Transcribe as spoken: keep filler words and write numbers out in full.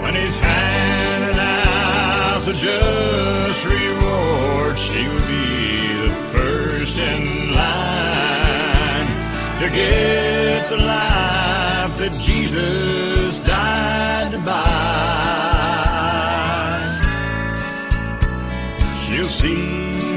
When he's handing out the just reward, she will be the first in line to get the life that Jesus died to buy. She'll see